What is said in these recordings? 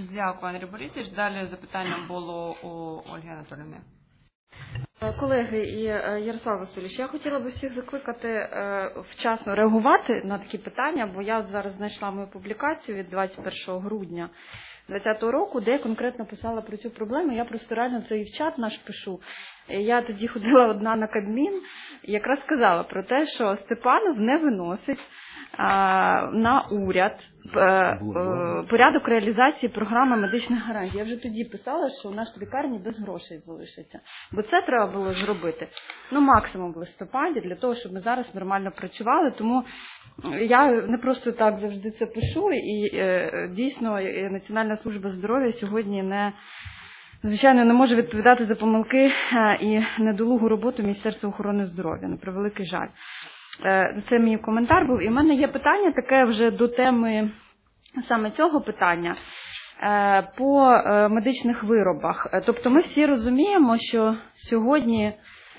Дякую, Андрій Борисович. Далі запитання було у Ольги Анатоліївни. Колеги і Ярослав Васильович, я хотіла би всіх закликати вчасно реагувати на такі питання, бо я зараз знайшла мою публікацію від 21 грудня 2020 року, де я конкретно писала про цю проблему. Я просто реально це і в чат наш пишу. Я тоді ходила одна на Кабмін і якраз сказала про те, що Степанов не виносить на уряд порядок реалізації програми медичних гарантій. Я вже тоді писала, що у нас в лікарні без грошей залишиться. Бо це треба було зробити, максимум в листопаді, для того, щоб ми зараз нормально працювали. Тому я не просто так завжди це пишу, і дійсно Національна служба здоров'я сьогодні звичайно, не може відповідати за помилки і недолугу роботу Міністерства охорони здоров'я, на превеликий жаль. Це мій коментар був. І в мене є питання таке вже до теми саме цього питання по медичних виробах. Тобто ми всі розуміємо, що сьогодні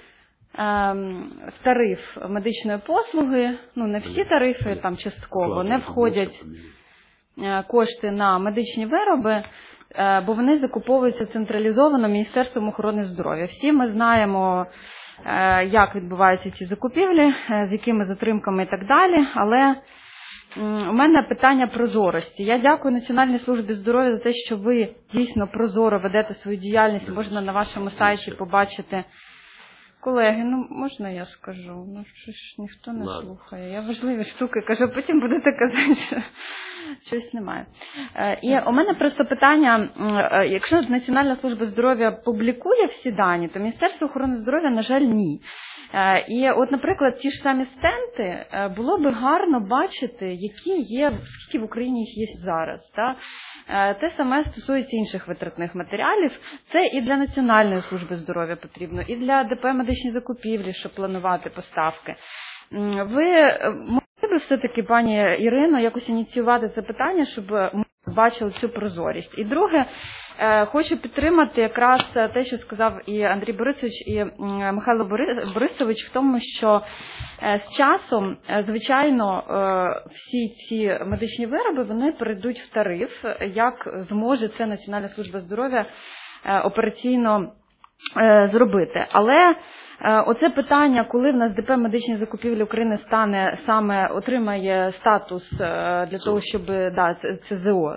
в тариф медичної послуги, не всі тарифи, там частково, не входять кошти на медичні вироби, бо вони закуповуються централізовано Міністерством охорони здоров'я. Всі ми знаємо, як відбуваються ці закупівлі, з якими затримками і так далі, але у мене питання прозорості. Я дякую Національній службі здоров'я за те, що ви дійсно прозоро ведете свою діяльність, можна на вашому сайті побачити. Колеги, можна я скажу? Що ж ніхто не слухає. Я важливі штуки кажу, потім будете казати, що щось немає. І у мене просто питання, якщо Національна служба здоров'я публікує всі дані, то Міністерство охорони здоров'я, на жаль, ні. І от, наприклад, ті ж самі стенти, було би гарно бачити, які є, скільки в Україні їх є зараз. Так? Те саме стосується інших витратних матеріалів. Це і для Національної служби здоров'я потрібно, і для ДП медичні закупівлі, щоб планувати поставки. Ви могли б все-таки, пані Ірино, якось ініціювати це питання, щоб ми бачили цю прозорість. І друге, хочу підтримати якраз те, що сказав і Андрій Борисович, і Михайло Борисович, в тому, що з часом, звичайно, всі ці медичні вироби, вони перейдуть в тариф, як зможе це Національна служба здоров'я операційно зробити. Але оце питання, коли в нас ДП медичні закупівлі України отримає статус для того, щоб, ЦЗО,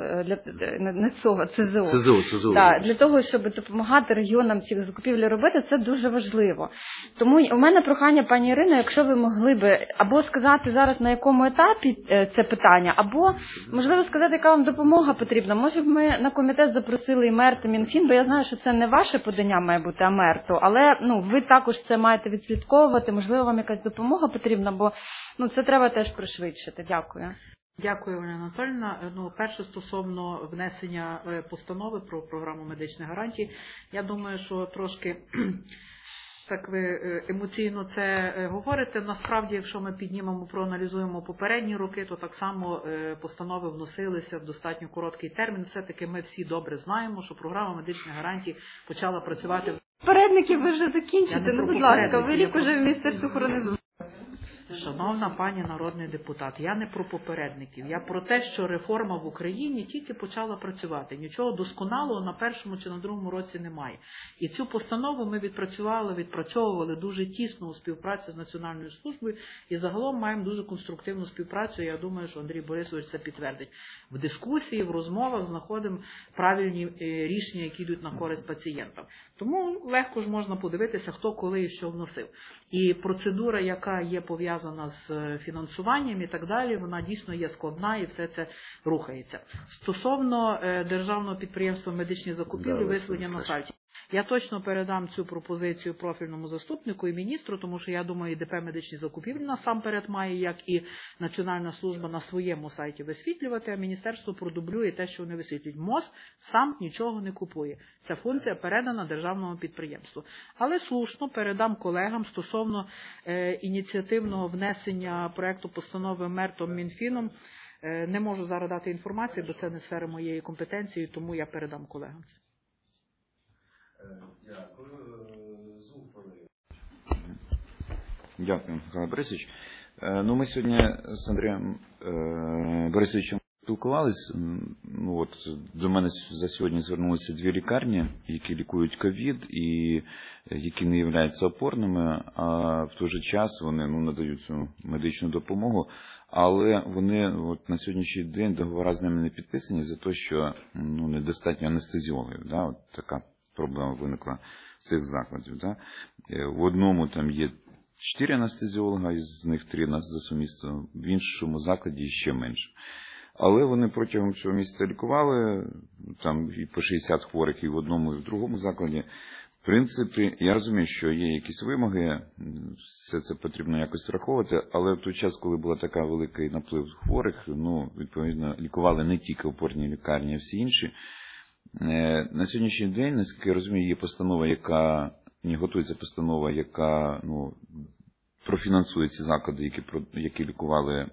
ЦЗО. Для того, щоб допомагати регіонам ці закупівлі робити, це дуже важливо. Тому у мене прохання, пані Ірино, якщо ви могли би або сказати зараз, на якому етапі це питання, або, можливо, сказати, яка вам допомога потрібна. Може б ми на комітет запросили і МЕРТ, і Мінфін, бо я знаю, що це не ваше подання має бути, а МЕРТу, але ви також це маєте відслідковувати, можливо, вам якась допомога потрібна, бо це треба теж пришвидшити. Дякую. Дякую, Оля Анатольовна. Перше, стосовно внесення постанови про програму медичних гарантій, я думаю, що трошки так ви емоційно це говорите. Насправді, якщо ми піднімемо, проаналізуємо попередні роки, то так само постанови вносилися в достатньо короткий термін. Все-таки ми всі добре знаємо, що програма медичних гарантій почала працювати. Попередників ви вже закінчите, будь ласка, ви рік уже в Міністерстві охорони здоров'я. Шановна пані народний депутат, я не про попередників, я про те, що реформа в Україні тільки почала працювати. Нічого досконалого на першому чи на другому році немає. І цю постанову ми відпрацьовували дуже тісно у співпраці з Національною службою і загалом маємо дуже конструктивну співпрацю. Я думаю, що Андрій Борисович це підтвердить. В дискусії, в розмовах знаходимо правильні рішення, які йдуть на користь пацієнтам. Тому легко ж можна подивитися, хто коли і що вносив. І процедура, яка є пов'язана з фінансуванням і так далі, вона дійсно є складна і все це рухається. Стосовно державного підприємства медичні закупівлі, висвітлення на сайті. Я точно передам цю пропозицію профільному заступнику і міністру, тому що я думаю, і ДП медичні закупівлі насамперед має, як і Національна служба на своєму сайті висвітлювати, а міністерство продублює те, що вони висвітлюють. МОЗ сам нічого не купує. Ця функція передана державному підприємству. Але слушно передам колегам стосовно ініціативного внесення проекту постанови МЕРТом Мінфіном. Не можу зараз дати інформацію, бо це не сфера моєї компетенції, тому я передам колегам це. Дякую, Михайло Борисович. Ми сьогодні з Андрієм Борисовичем спілкувались, до мене за сьогодні звернулися 2 лікарні, які лікують ковід і які не являються опорними, а в той же час вони надають цю медичну допомогу, але вони на сьогоднішній день договори з ними не підписані за те, що недостатньо анестезіологів. Да? От така проблема виникла в цих закладів. Да? В одному там є 4 анестезіолога, із них 3 за сумісництвом, в іншому закладі ще менше. Але вони протягом цього місяця лікували, там і по 60 хворих і в одному, і в другому закладі. В принципі, я розумію, що є якісь вимоги, все це потрібно якось враховувати, але в той час, коли була така великий наплив хворих, відповідно, лікували не тільки опорні лікарні, а всі інші. На сьогоднішній день, наскільки я розумію, є постанова, готується постанова, яка профінансує ці заклади, які лікували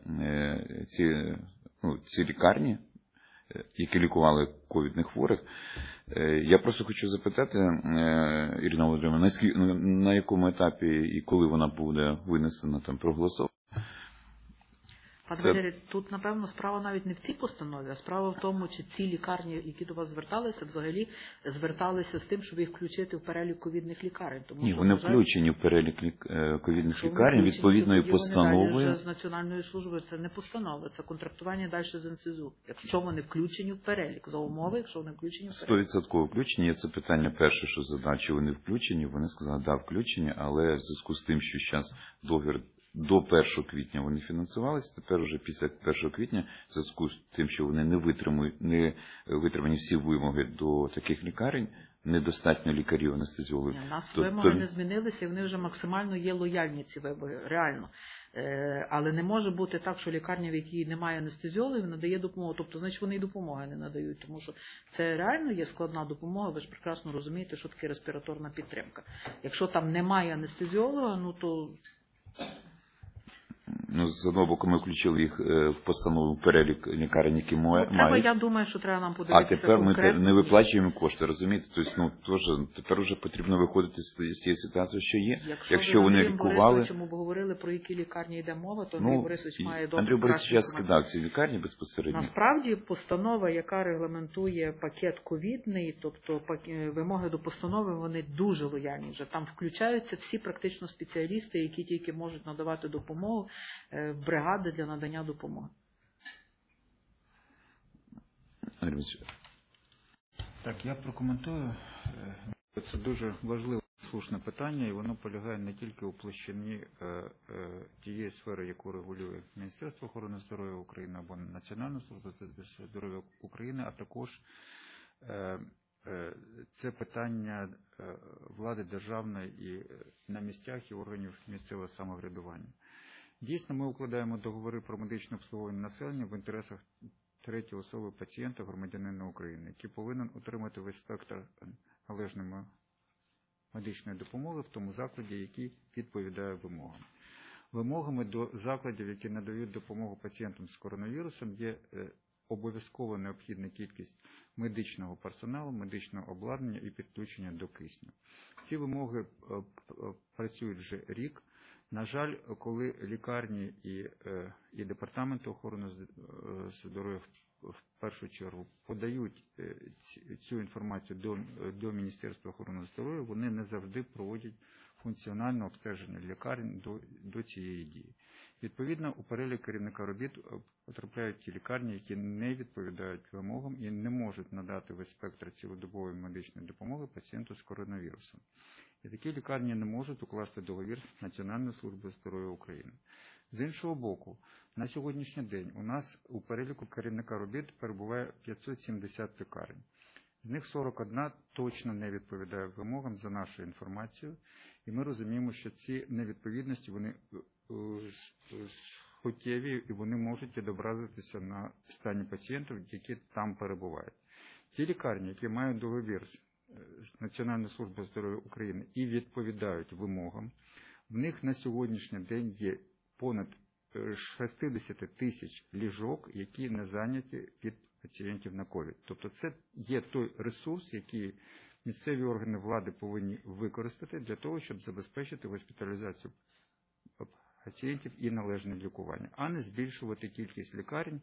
ці лікарні, які лікували ковідних хворих. Я просто хочу запитати, Ірина Володимирівна, на якому етапі і коли вона буде винесена, проголосована? Пане Валерій, тут, напевно, справа навіть не в цій постанові, а справа в тому, чи ці лікарні, які до вас зверталися, взагалі зверталися з тим, щоб їх включити в перелік ковідних лікарень. Ні, вони включені в перелік ковідних лікарень відповідною постановою. З Національною службою це не постанова, це контрактування далі з НСЗУ. Якщо вони включені в перелік, за умови, якщо вони включені в перелік. 100% включені. Це питання перше, що задачі вони включені. Вони сказали, да, включені, але в зв'язку з тим, що зараз договір до 1 квітня вони фінансувалися, тепер уже після 1 квітня, в зв'язку з тим, що вони не витримані всі вимоги до таких лікарень, недостатньо лікарів, анестезіологів. У нас вимоги не змінилися, і вони вже максимально є лояльні, ці вимоги, реально. Але не може бути так, що лікарня, в якій немає анестезіологів, надає допомогу. Тобто, значить, вони і допомоги не надають, тому що це реально є складна допомога, ви ж прекрасно розумієте, що таке респіраторна підтримка. Якщо там немає анестезіолога, то... З одного боку, ми включили їх в постанову, в перелік лікарень, які мають. Я думаю, що треба нам подивитися конкретно. А тепер ми не виплачуємо кошти, розумієте? Тобто, тепер вже потрібно виходити з цієї ситуації, що є. Якщо вони лікували... Чому говорили, про які лікарні йде мова, то Андрій Борисович має добре. Андрій Борисович скидав ці лікарні безпосередньо. Насправді, постанова, яка регламентує пакет ковідний, тобто вимоги до постанови, вони дуже лояльні вже. Там включаються всі практично спеціалісти, які тільки можуть надавати допомогу, бригади для надання допомоги. Так, я прокоментую. Це дуже важливе, слушне питання, і воно полягає не тільки у площині тієї сфери, яку регулює Міністерство охорони здоров'я України або Національна служба здоров'я України, а також це питання влади державної і на місцях і органів місцевого самоврядування. Дійсно, ми укладаємо договори про медичне обслуговування населення в інтересах третьої особи пацієнта, громадянина України, який повинен отримати весь спектр належної медичної допомоги в тому закладі, який відповідає вимогам. Вимогами до закладів, які надають допомогу пацієнтам з коронавірусом, є обов'язково необхідна кількість медичного персоналу, медичного обладнання і підключення до кисню. Ці вимоги працюють вже рік. На жаль, коли лікарні і департаменти охорони здоров'я в першу чергу подають цю інформацію до Міністерства охорони здоров'я, вони не завжди проводять функціональне обстеження лікарень до цієї дії. Відповідно, у перелік керівника робіт потрапляють ті лікарні, які не відповідають вимогам і не можуть надати весь спектр цілодобової медичної допомоги пацієнту з коронавірусом. І такі лікарні не можуть укласти договір з Національною службою здоров'я України. З іншого боку, на сьогоднішній день у нас у переліку керівника робіт перебуває 570 лікарень. З них 41 точно не відповідає вимогам за нашою інформацією. І ми розуміємо, що ці невідповідності, вони суттєві і вони можуть відобразитися на стані пацієнтів, які там перебувають. Ті лікарні, які мають договір з Національної служби здоров'я України і відповідають вимогам, в них на сьогоднішній день є понад 60 тисяч ліжок, які не зайняті від пацієнтів на ковід. Тобто це є той ресурс, який місцеві органи влади повинні використати для того, щоб забезпечити госпіталізацію пацієнтів і належне лікування, а не збільшувати кількість лікарень,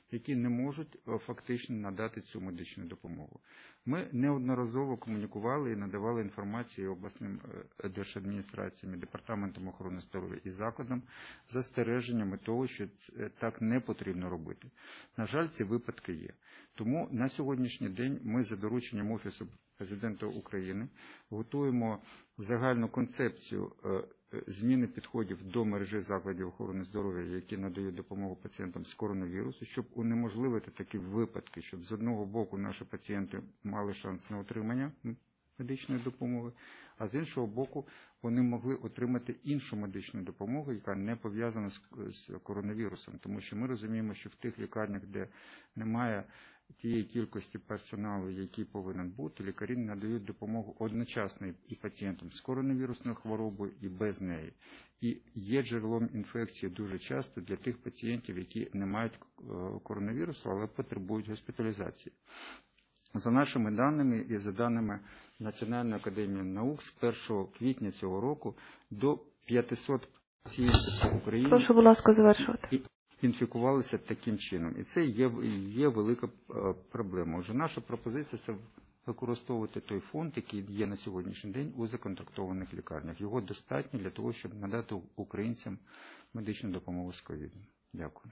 які не можуть фактично надати цю медичну допомогу. Ми неодноразово комунікували і надавали інформацію обласним держадміністраціям, Департаментом охорони здоров'я і закладам з застереженнями того, що так не потрібно робити. На жаль, ці випадки є. Тому на сьогоднішній день ми за дорученням Офісу Президента України готуємо загальну концепцію зміни підходів до мережі закладів охорони здоров'я, які надають допомогу пацієнтам з коронавірусу, щоб унеможливити такі випадки, щоб з одного боку наші пацієнти мали шанс на отримання медичної допомоги, а з іншого боку вони могли отримати іншу медичну допомогу, яка не пов'язана з коронавірусом. Тому що ми розуміємо, що в тих лікарнях, де немає тієї кількості персоналу, який повинен бути, лікарі надають допомогу одночасно і пацієнтам з коронавірусною хворобою, і без неї. І є джерелом інфекції дуже часто для тих пацієнтів, які не мають коронавірусу, але потребують госпіталізації. За нашими даними і за даними Національної академії наук, з 1 квітня цього року до 500 пацієнтів в Україні... Прошу, будь ласка, завершувати. Інфікувалися таким чином. І це є велика проблема. Вже наша пропозиція – це використовувати той фонд, який є на сьогоднішній день у законтрактованих лікарнях. Його достатньо для того, щоб надати українцям медичну допомогу з ковідом. Дякую.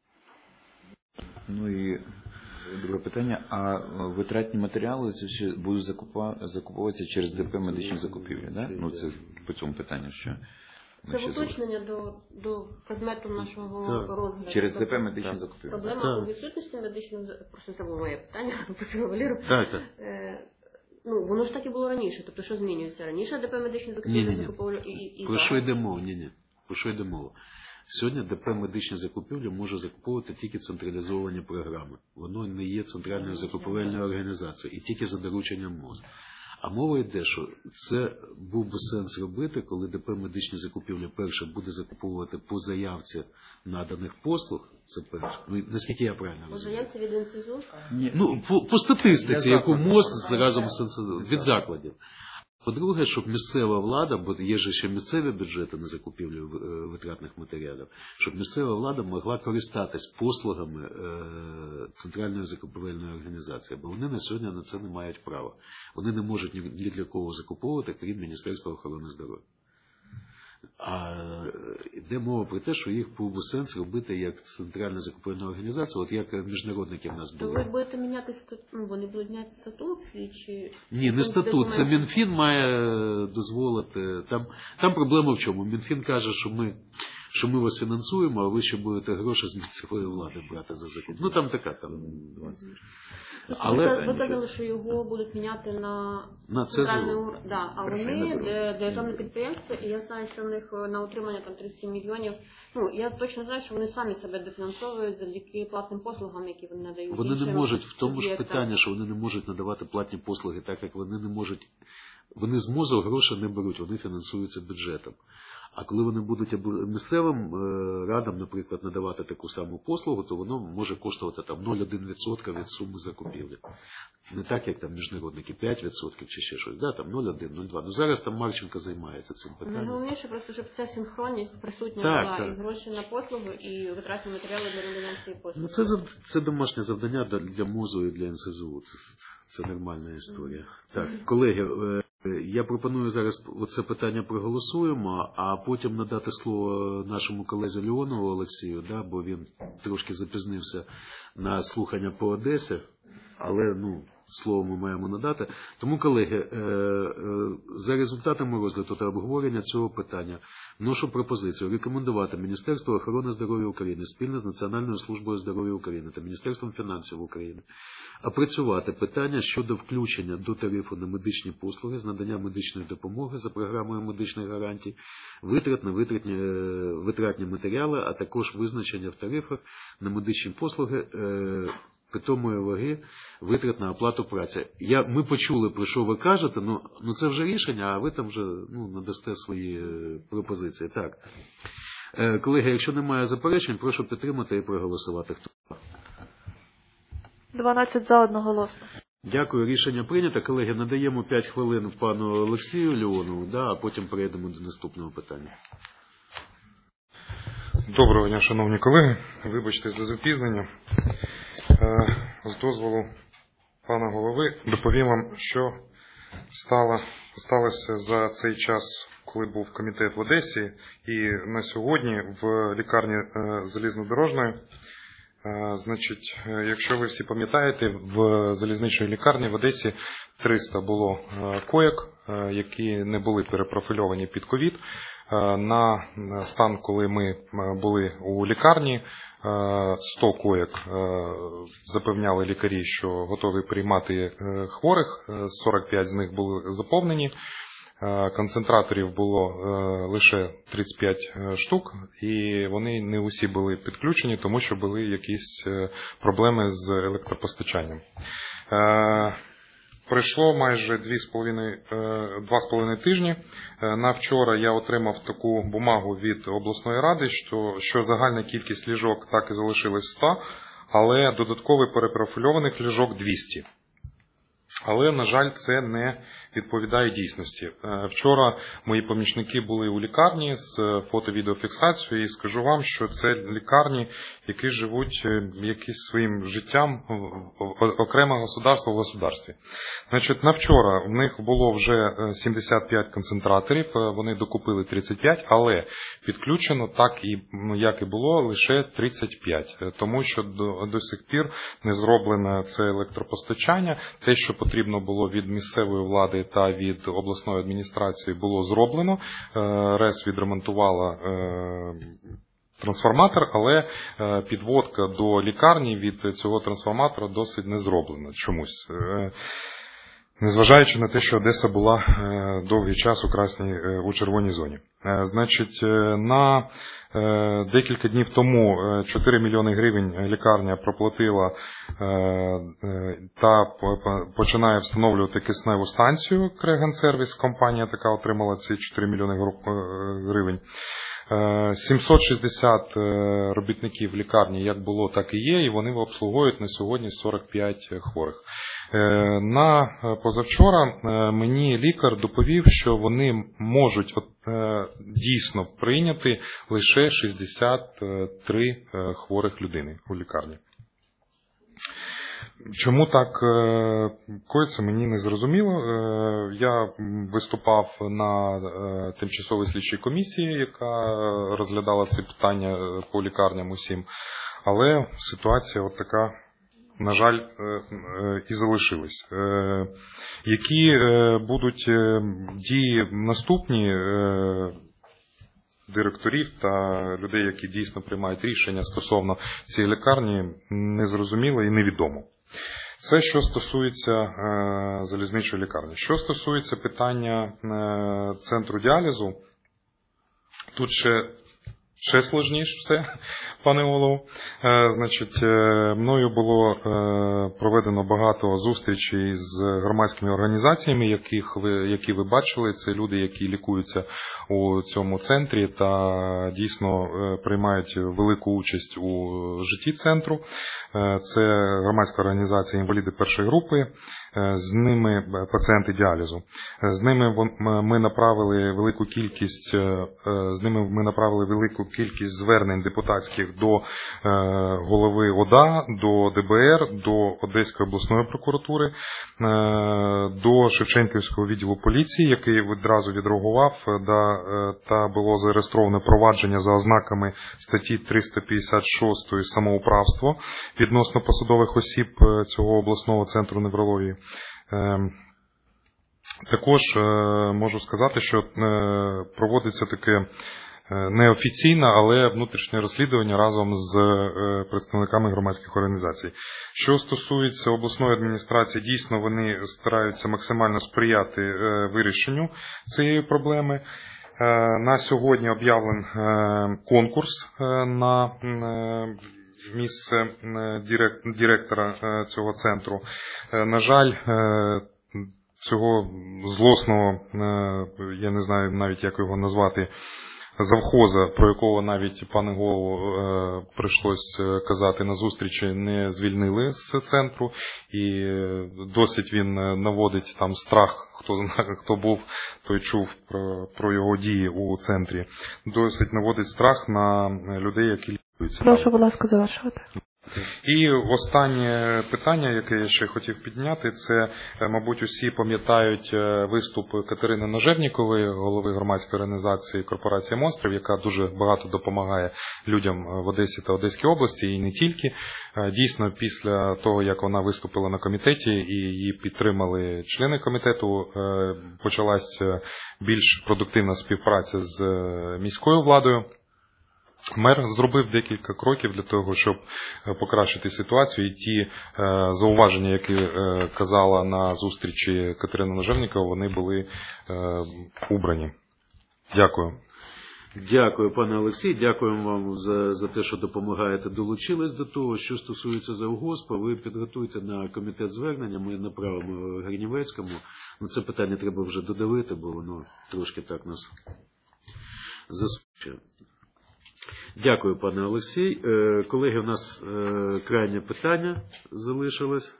Ну і друге питання. А витратні матеріали це ще будуть закуповуватися через ДП медичні закупівлі, да? Ну це по цьому питанню, що... Це уточнення до предмету нашого розгляду. Через ДП медичні закупівлі. Проблема у відсутності медичного, просто це було моє питання, попросила Валеру. Ну, воно ж так і було раніше. Тобто, що змінюється? Раніше ДП медичні закупівлі закуповували і про що йде мова? Про що йде мова? Сьогодні ДП медичні закупівлі може закуповувати тільки централізовані програми. Воно не є центральною закупівельною організацією і тільки за дорученням МОЗ. А мова йде, що це був би сенс робити, коли ДП медичні закупівлі перше буде закуповувати по заявці наданих послуг, це перше. Ну, наскільки я правильно розумію? По заявці від НСЗУ? Ну, по статистиці, яку МОЗ разом від закладів. По-друге, щоб місцева влада, бо є ж ще місцеві бюджети на закупівлю витратних матеріалів, щоб місцева влада могла користатись послугами Центральної закупівельної організації, бо вони на сьогодні на це не мають права. Вони не можуть ні для кого закуповувати, крім Міністерства охорони здоров'я. А йде мова про те, що їх був би сенс робити як центральна закупівельна організація, от як міжнародники в нас були. То ви будете міняти статут, ну вони будуть міняти статут свій чи... Ні, не статут, це Мінфін має дозволити. Там проблема в чому? Мінфін каже, що ми вас фінансуємо, а ви ще будете гроші з місцевої влади брати за закуп. Ну там така, там 20. Але ви казали, що його будуть міняти на центральну, да, а вони державне підприємство, і я знаю, що в них на утримання там 37 мільйонів. Ну, я точно знаю, що вони самі себе дофінансовують завдяки платним послугам, які вони надають. Вони не можуть, в тому ж питання, що вони не можуть надавати платні послуги, так як вони не можуть, вони з МОЗу гроші не беруть, вони фінансуються бюджетом. А коли вони будуть місцевим радам, наприклад, надавати таку саму послугу, то воно може коштувати там 0,1% від суми закупівлі. Не так, як там міжнародники, 5% чи ще щось. Да, там 0,1, 0,2. Ну зараз там Марченко займається цим питанням. Найголовніше просто, щоб ця синхронність присутня була, і гроші на послуги, і витратні матеріали для реалізації послуги. Ну це домашнє завдання для МОЗу і для НСЗУ. Це нормальна історія. Так, колеги, я пропоную зараз це питання проголосуємо, а потім надати слово нашому колезі Леонову Олексію, да, бо він трошки запізнився на слухання по Одесі, але слово ми маємо надати. Тому, колеги, за результатами розгляду та обговорення цього питання вношу пропозицію рекомендувати Міністерству охорони здоров'я України спільно з Національною службою здоров'я України та Міністерством фінансів України опрацювати питання щодо включення до тарифу на медичні послуги з надання медичної допомоги за програмою медичних гарантій, витрат на витратні матеріали, а також визначення в тарифах на медичні послуги питомої ваги витрат на оплату праці. Ми почули, про що ви кажете, ну це вже рішення, а ви там вже надасте свої пропозиції. Так. Колеги, якщо немає заперечень, прошу підтримати і проголосувати. Хто? 12 за, одноголосно. Дякую, рішення прийнято. Колеги, надаємо 5 хвилин пану Олексію Леонову, а потім перейдемо до наступного питання. Доброго дня, шановні колеги. Вибачте за запізнення. З дозволу пана голови доповім вам, що сталося за цей час, коли був комітет в Одесі, і на сьогодні в лікарні залізнодорожної. Значить, якщо ви всі пам'ятаєте, в залізничній лікарні в Одесі 300 було коєк, які не були перепрофільовані під ковід. На стан, коли ми були у лікарні, 100 коєк запевняли лікарі, що готові приймати хворих, 45 з них були заповнені. Концентраторів було лише 35 штук, і вони не усі були підключені, тому що були якісь проблеми з електропостачанням. Пройшло майже 2,5 тижні. На вчора я отримав таку бумагу від обласної ради, що загальна кількість ліжок так і залишилась 100, але додатково перепрофільованих ліжок 200. Але, на жаль, це не відповідає дійсності. Вчора мої помічники були у лікарні з фото-відеофіксацією, і скажу вам, що це лікарні, які живуть якимось своїм життям, окреме государство в государстві. Значить, на вчора в них було вже 75 концентраторів, вони докупили 35, але підключено так, як і було, лише 35, тому що до сих пір не зроблено це електропостачання. Те, що потрібно було від місцевої влади та від обласної адміністрації, було зроблено. РЕС відремонтувала трансформатор, але підводка до лікарні від цього трансформатора досить не зроблена чомусь. Незважаючи на те, що Одеса була довгий час у червоній зоні. Значить, на декілька днів тому 4 мільйони гривень лікарня проплатила та починає встановлювати кисневу станцію. Крегенсервіс, компанія така отримала ці 4 мільйони гривень. 760 робітників лікарні як було, так і є, і вони обслуговують на сьогодні 45 хворих. На позавчора мені лікар доповів, що вони можуть дійсно прийняти лише 63 хворих людини у лікарні. Чому так коїться, мені не зрозуміло. Я виступав на тимчасовій слідчій комісії, яка розглядала ці питання по лікарням усім, але ситуація от така, на жаль, і залишилась. Які будуть дії наступні директорів та людей, які дійсно приймають рішення стосовно цієї лікарні, незрозуміло і невідомо. Це що стосується залізничої лікарні. Що стосується питання центру діалізу, тут ще складніше все, пане голово. Значить, мною було проведено багато зустрічей з громадськими організаціями, які ви бачили. Це люди, які лікуються у цьому центрі та дійсно приймають велику участь у житті центру. Це громадська організація «Інваліди першої групи», з ними пацієнти діалізу. З ними ми направили велику кількість звернень депутатських до голови ОДА, до ДБР, до Одеської обласної прокуратури, до Шевченківського відділу поліції, який відразу відреагував, та було зареєстроване провадження за ознаками статті 356 «Самоуправство» відносно посадових осіб цього обласного центру неврології. Також можу сказати, що проводиться таке неофіційне, але внутрішнє розслідування разом з представниками громадських організацій. Що стосується обласної адміністрації, дійсно вони стараються максимально сприяти вирішенню цієї проблеми. На сьогодні об'явлен конкурс на місце директора цього центру. На жаль, цього злосного, я не знаю навіть як його назвати, завхоза, про якого навіть пане голову прийшлось казати на зустрічі, не звільнили з центру, і досить він наводить там страх, хто знає, хто був, той чув про його дії у центрі, досить наводить страх на людей, які лікуються. Прошу, будь ласка, завершувати. І останнє питання, яке я ще хотів підняти, це, мабуть, усі пам'ятають виступ Катерини Ножевнікової, голови громадської організації «Корпорація монстрів», яка дуже багато допомагає людям в Одесі та Одеській області, і не тільки. Дійсно, після того, як вона виступила на комітеті і її підтримали члени комітету, почалась більш продуктивна співпраця з міською владою. Мер зробив декілька кроків для того, щоб покращити ситуацію, і ті зауваження, які казала на зустрічі Катерина Ножевнікова, вони були убрані. Дякую. Дякую, пане Олексій, дякуємо вам за те, що допомагаєте. Долучились до того, що стосується завгоспа, ви підготуйте на комітет звернення, ми направимо Гринівецькому. Це питання треба вже додавити, бо воно трошки так нас засмучує. Дякую, пане Олексій. Колеги, у нас крайнє питання залишилось.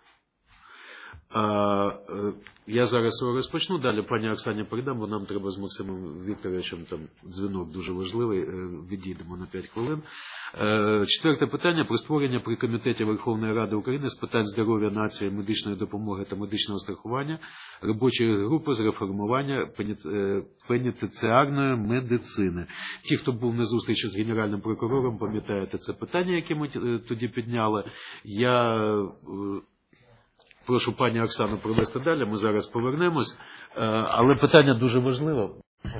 Я зараз його розпочну, далі пані Оксані передам, бо нам треба з Максимом Вікторовичем, там дзвінок дуже важливий, відійдемо на 5 хвилин. Четверте питання про створення при Комітеті Верховної Ради України з питань здоров'я нації, медичної допомоги та медичного страхування робочої групи з реформування пенітенціарної медицини. Ті, хто був на зустрічі з Генеральним прокурором, пам'ятаєте це питання, яке ми тоді підняли. Я прошу пані Оксану провести далі, ми зараз повернемось. Але питання дуже важливе.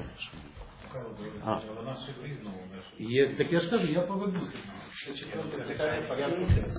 Так я ж кажу, я повернуся. Це четверте питання порядку денного.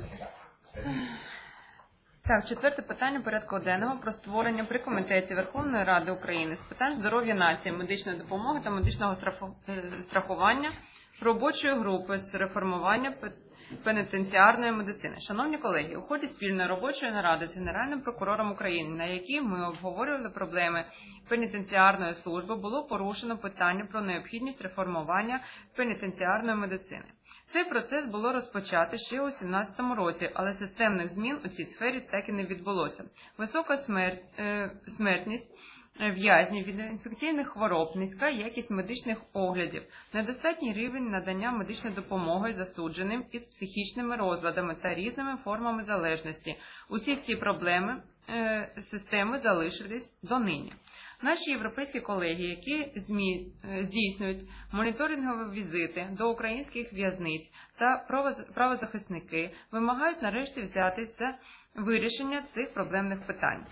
Так, четверте питання порядку денного про створення при Комітеті Верховної Ради України з питань здоров'я нації, медичної допомоги та медичного страхування робочої групи з реформування пенітенціарної медицини. Шановні колеги, у ході спільної робочої наради з Генеральним прокурором України, на якій ми обговорювали проблеми пенітенціарної служби, було порушено питання про необхідність реформування пенітенціарної медицини. Цей процес було розпочато ще у 2017 році, але системних змін у цій сфері так і не відбулося. Висока смертність в'язнів від інфекційних хвороб, низька якість медичних оглядів, недостатній рівень надання медичної допомоги засудженим із психічними розладами та різними формами залежності. Усі ці проблеми системи залишились донині. Наші європейські колеги, які здійснюють моніторингові візити до українських в'язниць та правозахисники, вимагають нарешті взятися за вирішення цих проблемних питань.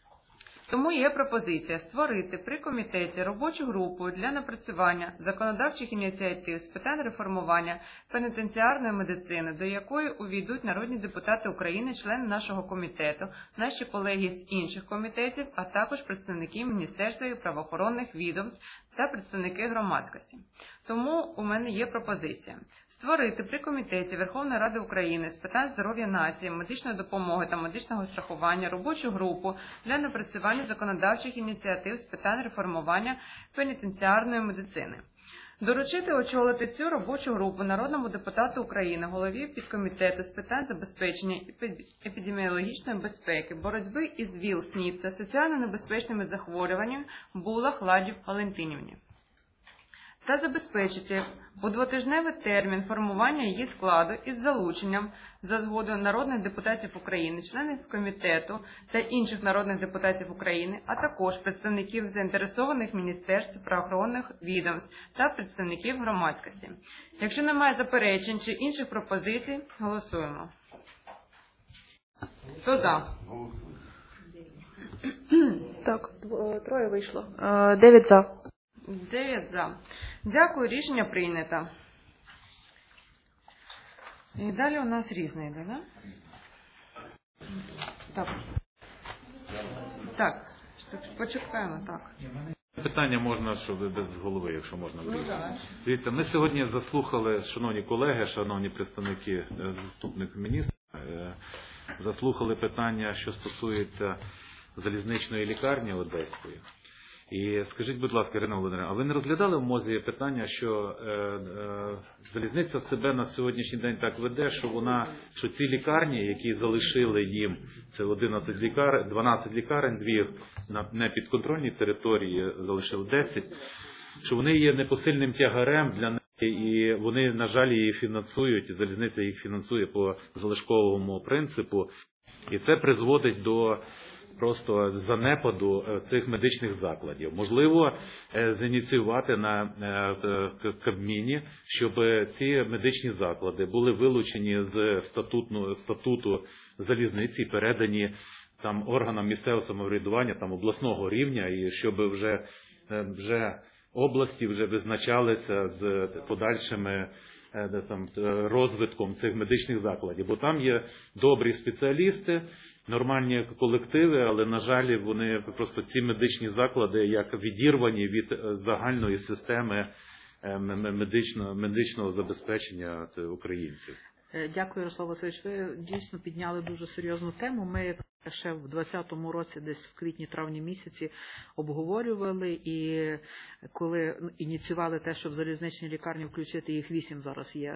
Тому є пропозиція створити при комітеті робочу групу для напрацювання законодавчих ініціатив з питань реформування пенітенціарної медицини, до якої увійдуть народні депутати України, члени нашого комітету, наші колеги з інших комітетів, а також представники міністерства і правоохоронних відомств та представники громадськості. Тому у мене є пропозиція створити при Комітеті Верховної Ради України з питань здоров'я нації, медичної допомоги та медичного страхування робочу групу для напрацювання законодавчих ініціатив з питань реформування пенітенціарної медицини. Доручити очолити цю робочу групу народному депутату України, голові підкомітету з питань забезпечення епідеміологічної безпеки, боротьби із ВІЛ, СНІД та соціально небезпечними захворюваннями Булах Ладі Валентинівні. Та забезпечити у 2-тижневий термін формування її складу із залученням за згодою народних депутатів України, членів комітету та інших народних депутатів України, а також представників заінтересованих міністерств, правоохоронних відомств та представників громадськості. Якщо немає заперечень чи інших пропозицій, голосуємо. Хто за? Так, 3 вийшло. 9 за. 9 за. Дякую, рішення прийнято. І далі у нас різне йде, да? Так, почекаємо, так. Питання можна, що без голови, якщо можна вирішити. Дивіться, ми сьогодні заслухали, шановні колеги, шановні представники, заступник міністра, заслухали питання, що стосується залізничної лікарні Одеської. І скажіть, будь ласка, Ірина Володимирівна, а ви не розглядали в МОЗі питання, що залізниця себе на сьогоднішній день так веде, що ці лікарні, які залишили їм, це 12 лікарень, 2 на непідконтрольній території, залишили 10, що вони є непосильним тягарем для неї, і вони, на жаль, її фінансують, і залізниця їх фінансує по залишковому принципу, і це призводить до просто занепаду цих медичних закладів. Можливо, зініціювати на Кабміні, щоб ці медичні заклади були вилучені з статуту залізниці і передані там органам місцевого самоврядування, там обласного рівня, і щоб вже області вже визначалися з подальшими розвитком цих медичних закладів. Бо там є добрі спеціалісти, нормальні колективи, але, на жаль, вони просто ці медичні заклади як відірвані від загальної системи медичного забезпечення українців. Дякую, Ярослав Васильович. Ви дійсно підняли дуже серйозну тему. Ми ще в 2020 році, десь в квітні-травні місяці, обговорювали, і коли ініціювали те, що в залізничні лікарні включити, їх 8 зараз є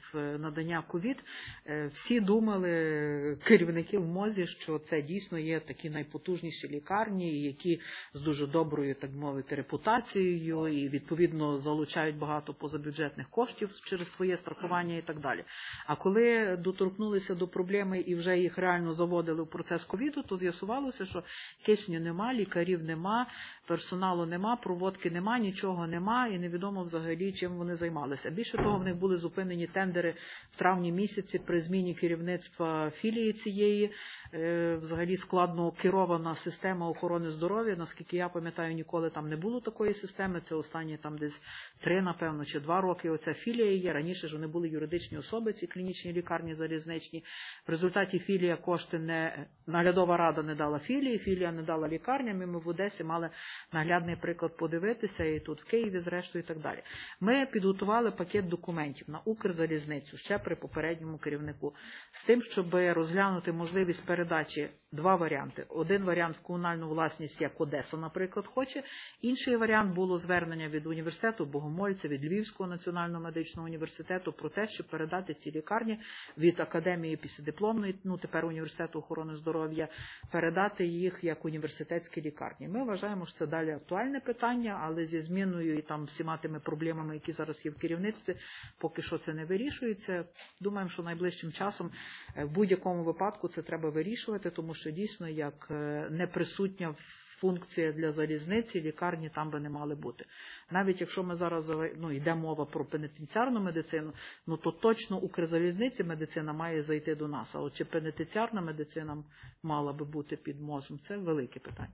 в надання ковід, всі думали, керівники в МОЗі, що це дійсно є такі найпотужніші лікарні, які з дуже доброю, так мовити, репутацією і, відповідно, залучають багато позабюджетних коштів через своє страхування і так далі. А коли доторкнулися до проблеми і вже їх реально заводили в процес ковіду, то з'ясувалося, що кисню нема, лікарів нема, персоналу нема, проводки нема, нічого нема, і невідомо взагалі, чим вони займалися. Більше того, в них були зупинені тендери в травні місяці при зміні керівництва філії цієї. Взагалі складно керована система охорони здоров'я. Наскільки я пам'ятаю, ніколи там не було такої системи. Це останні там десь 3, напевно, чи 2 роки оця філія є. Раніше ж вони були юридичні особи, ці клінічні лікарні залізничні. В результаті філія кошти наглядова рада не дала філії, філія не дала лікарням, і ми в Одесі мали наглядний приклад подивитися, і тут в Києві, зрештою, і так далі. Ми підготували пакет документів на Укрзалізницю ще при попередньому керівнику з тим, щоб розглянути можливість передачі 2 варіанти. Один варіант в комунальну власність, як Одеса, наприклад, хоче. Інший варіант було звернення від університету Богомольця, від Львівського національного медичного університету про те, щоб передати ці лікарні від академії післядипломної, тепер університету охорони здоров'я, передати їх як університетські лікарні. Ми вважаємо, що це далі актуальне питання, але зі зміною і там всіма тими проблемами, які зараз є в керівництві, поки що це не вирішується. Думаємо, що найближчим часом в будь-якому випадку це треба вирішувати, тому що дійсно як неприсутня функція для залізниці, лікарні там би не мали бути. Навіть якщо ми зараз йде мова про пенітенціарну медицину, то точно Укрзалізниці медицина має зайти до нас. А от чи пенітенціарна медицина мала би бути під МОЗом, це велике питання.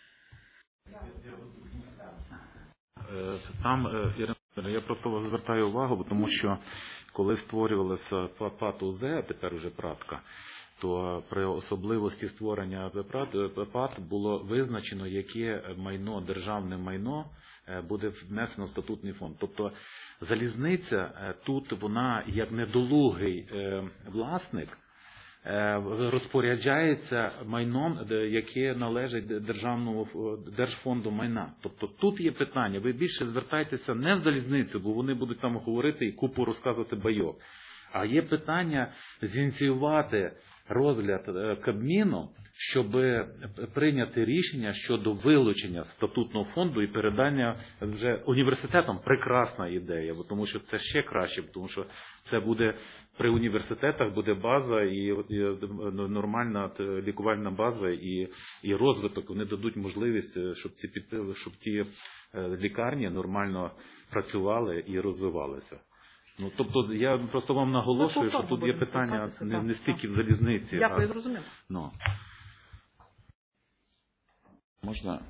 Там, Ірина, я просто звертаю увагу, тому що коли створювалася ПАТ УЗ, а тепер вже ПРАТКа, то при особливості створення ПАТ було визначено, яке майно, державне майно буде внесено в статутний фонд. Тобто залізниця тут, вона як недолугий власник, розпоряджається майном, яке належить Держфонду майна. Тобто тут є питання, ви більше звертайтеся не в залізницю, бо вони будуть там говорити і купу розказувати байок. А є питання зініціювати розгляд Кабміну, щоб прийняти рішення щодо вилучення статутного фонду і передання вже університетам. Прекрасна ідея, тому що це ще краще, тому що це буде при університетах буде база і нормальна лікувальна база і розвиток. Вони дадуть можливість, щоб ті лікарні нормально працювали і розвивалися. Тобто я просто вам наголошую, що тут є питання не стільки в залізниці. Дякую, зрозуміло. Можна?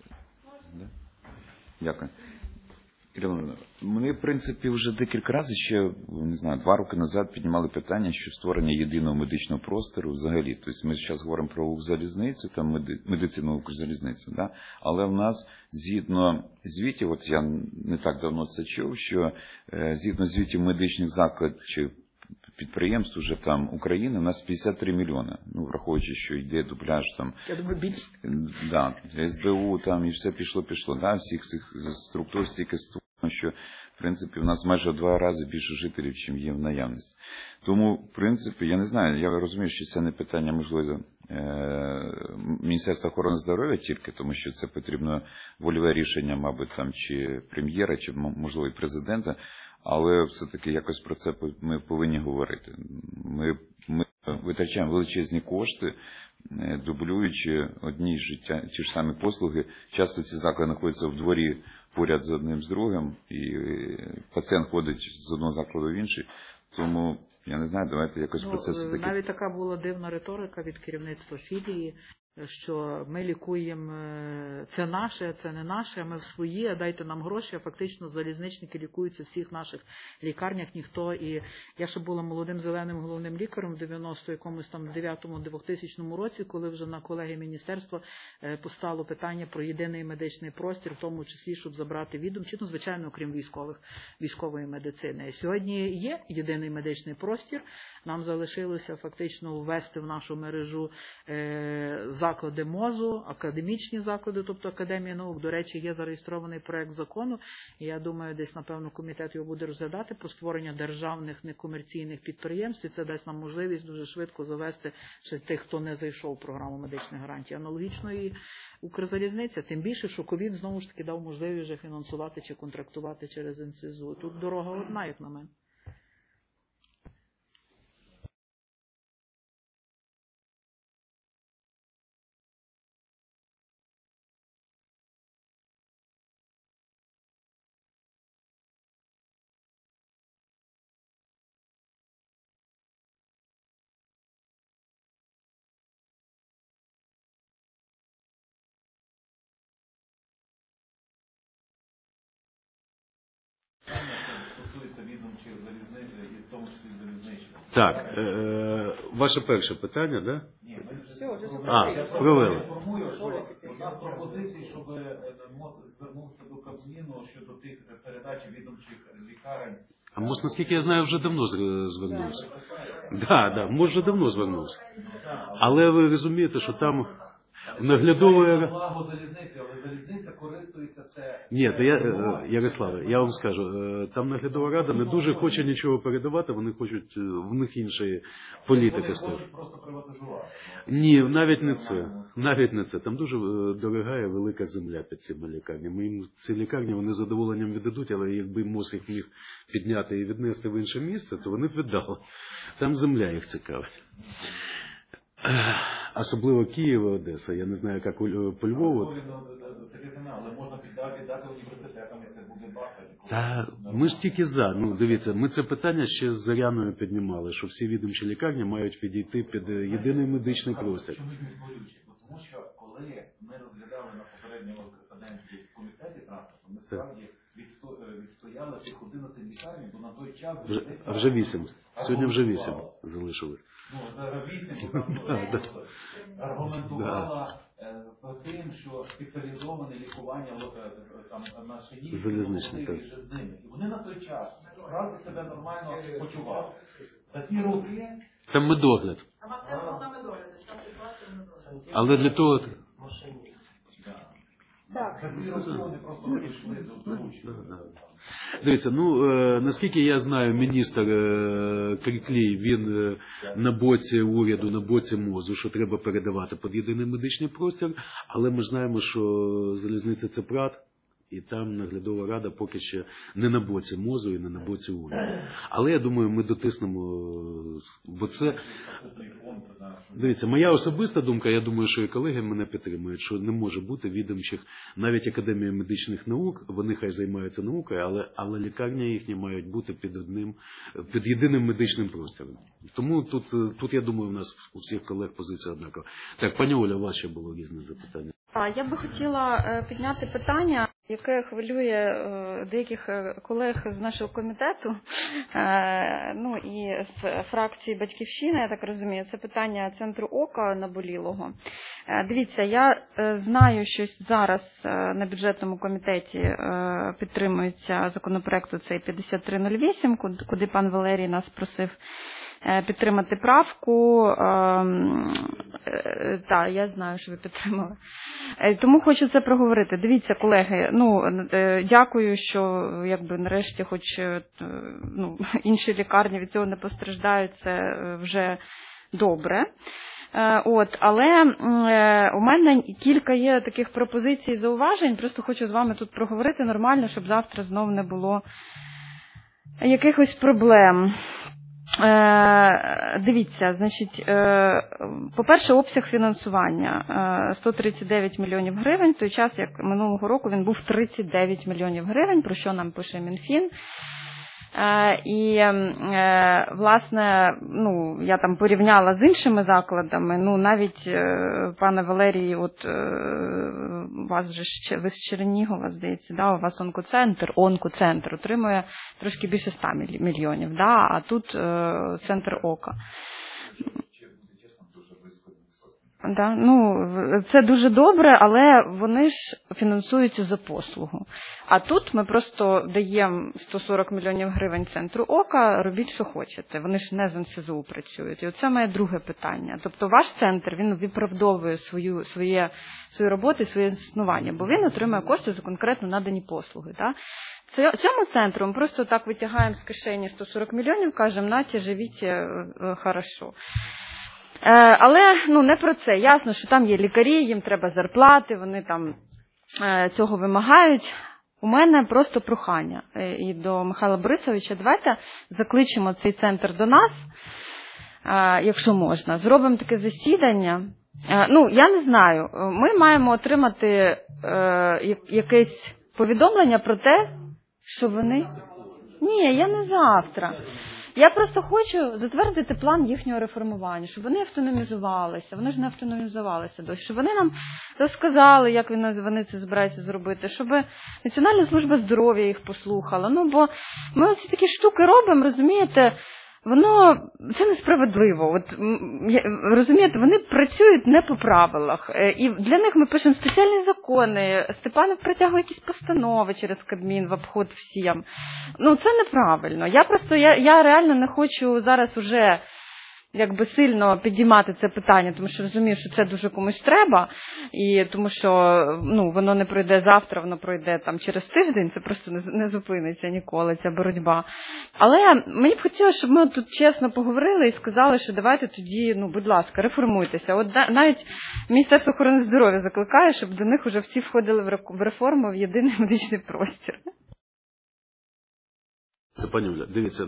Дякую. Ми, в принципі, вже декілька разів ще, 2 роки назад піднімали питання, що створення єдиного медичного простору взагалі. Тобто ми зараз говоримо про Укрзалізницю, там медицину Укрзалізницю, да? Але в нас згідно звітів, от я не так давно це чув, що згідно звітів медичних закладів чи підприємств уже там України у нас 53 мільйони. Ну, враховуючи, що йде дубляж там. Я думаю, більше. Да, СБУ там і все пішло. Да, всіх цих структур стільки створено, що в принципі у нас майже в 2 рази більше жителів, чим є в наявності. Тому, в принципі, я не знаю, я розумію, що це не питання, можливо, Міністерства охорони здоров'я тільки, тому що це потрібно вольове рішення, мабуть, там, чи прем'єра, чи, можливо, і президента, але все-таки якось про це ми повинні говорити. Ми витрачаємо величезні кошти, дублюючи одні ті ж самі послуги. Часто ці заклади знаходяться в дворі поряд з одним з другим, і пацієнт ходить з одного закладу в інший. Тому, я не знаю, давайте якось про це все-таки... Навіть така була дивна риторика від керівництва філії, що ми лікуємо, це наше, це не наше, ми в свої, а дайте нам гроші, а фактично залізничники лікуються в всіх наших лікарнях, ніхто. І я ще була молодим зеленим головним лікарем в 99-2000 році, коли вже на колегії міністерства постало питання про єдиний медичний простір, в тому числі, щоб забрати відомчі, ну, звичайно, окрім військової медицини. Сьогодні є єдиний медичний простір, нам залишилося фактично ввести в нашу мережу заклади МОЗу, академічні заклади, тобто Академія наук. До речі, є зареєстрований проект закону, і я думаю, десь, напевно, комітет його буде розглядати про створення державних некомерційних підприємств, і це дасть нам можливість дуже швидко завести ще тих, хто не зайшов в програму медичних гарантій. Аналогічно і Укрзалізниця, тим більше, що ковід, знову ж таки, дав можливість вже фінансувати чи контрактувати через НСЗУ. Тут дорога одна, як на мене. Так, ваше перше питання, да? Ні, провели. У нас пропозиції, щоб МОЗ звернувся до Кабміну щодо тих передач відомчих лікарень. А МОЗ, наскільки я знаю, вже давно звернувся. Так, МОЗ вже давно звернувся. Але ви розумієте, що там наглядової... Благо залізниці, але залізниця користується це... Ні, то Ярославе, я вам скажу, там наглядова рада не дуже хоче нічого передавати, вони хочуть, в них іншої політики стоїть. Вони хочуть просто приватизувати. Ні, навіть не це. Там дуже дорога і велика земля під цими лікарнями. Їм ці лікарні вони з задоволенням віддадуть, але якби МОЗ їх міг підняти і віднести в інше місце, то вони б віддали. Там земля їх цікавить. Особливо Київ і Одеса. Я не знаю, як по Львову. Але можна віддати університетам, і це буде багато. Та ми ж тільки за. Ну, дивіться, ми це питання ще з Заряною піднімали, що всі відомчі лікарні мають підійти під єдиний медичний простір. Чому їх болюче? Тому що коли ми розглядали на попередньому каденції в комітеті транспорту, ми справді відстояли тих 11 лікарень, бо на той час... А вже 8. Сьогодні вже 8 залишилось. Ну, зараз 8, аргументувала тим, що спеціалізоване лікування на шиї залізничне, так. з ними. І вони на той час справді себе нормально почували. За ті роки... Там медогляд. Але для того... За ті роки вони просто прийшли до доручення. Дивіться, наскільки я знаю, міністр Криклій, він на боці уряду, на боці МОЗу, що треба передавати під єдиний медичний простір, але ми знаємо, що залізниця – це ПРАТ, і там наглядова рада поки ще не на боці МОЗу і не на боці уряду. Але я думаю, ми дотиснемо, бо це... Дивіться, моя особиста думка, я думаю, що і колеги мене підтримують, що не може бути відомчих, навіть Академія медичних наук, вони хай займаються наукою, але лікарня їхні мають бути під єдиним медичним простором. Тому тут, я думаю, у нас у всіх колег позиція однакова. Так, пані Оля, у вас ще було різне запитання. Я би хотіла підняти питання, яке хвилює деяких колег з нашого комітету, і з фракції «Батьківщина», я так розумію, це питання центру ока наболілого. Дивіться, я знаю, що зараз на бюджетному комітеті підтримується законопроект цей 5308, куди пан Валерій нас просив підтримати правку. Так, я знаю, що ви підтримали. Тому хочу це проговорити. Дивіться, колеги, дякую, що нарешті хоч інші лікарні від цього не постраждають, це вже добре. Але у мене кілька є таких пропозицій і зауважень, просто хочу з вами тут проговорити нормально, щоб завтра знов не було якихось проблем. Дивіться, значить, по-перше, обсяг фінансування 139 мільйонів гривень, в той час, як минулого року він був 39 мільйонів гривень, про що нам пише Мінфін. І, власне, я там порівняла з іншими закладами, навіть, пане Валерій, у вас же ви з Чернігова, здається, да, у вас онкоцентр отримує трошки більше 100 мільйонів, да, а тут центр ока. Да, це дуже добре, але вони ж фінансуються за послугу. А тут ми просто даємо 140 мільйонів гривень центру ока, робіть, що хочете. Вони ж не з НСЗУ працюють. І оце моє друге питання. Тобто ваш центр, він виправдовує свою роботу і своє існування, бо він отримує кошти за конкретно надані послуги. Да? Цьому центру ми просто так витягаємо з кишені 140 мільйонів, кажемо, наті, живіть, хорошо. Але не про це. Ясно, що там є лікарі, їм треба зарплати, вони там цього вимагають. У мене просто прохання і до Михайла Борисовича. Давайте закличемо цей центр до нас, якщо можна. Зробимо таке засідання. Я не знаю. Ми маємо отримати якесь повідомлення про те, що вони... Ні, я не завтра. Я просто хочу затвердити план їхнього реформування, щоб вони автономізувалися. Вони ж не автономізувалися досі. Щоб вони нам розказали, як вони це збираються зробити, щоб Національна служба здоров'я їх послухала. Бо ми ось такі штуки робимо, розумієте, це несправедливо. Розумієте, вони працюють не по правилах. І для них ми пишемо спеціальні закони, Степанов притягує якісь постанови через Кабмін в обход всім. Це неправильно. Я реально не хочу зараз уже сильно підіймати це питання, тому що розумію, що це дуже комусь треба, і тому що воно не пройде завтра, воно пройде там через тиждень, це просто не зупиниться ніколи, ця боротьба. Але мені б хотілося, щоб ми тут чесно поговорили і сказали, що давайте тоді, будь ласка, реформуйтеся. Навіть Міністерство охорони здоров'я закликає, щоб до них вже всі входили в реформу, в єдиний медичний простір. Пані Оля, дивіться,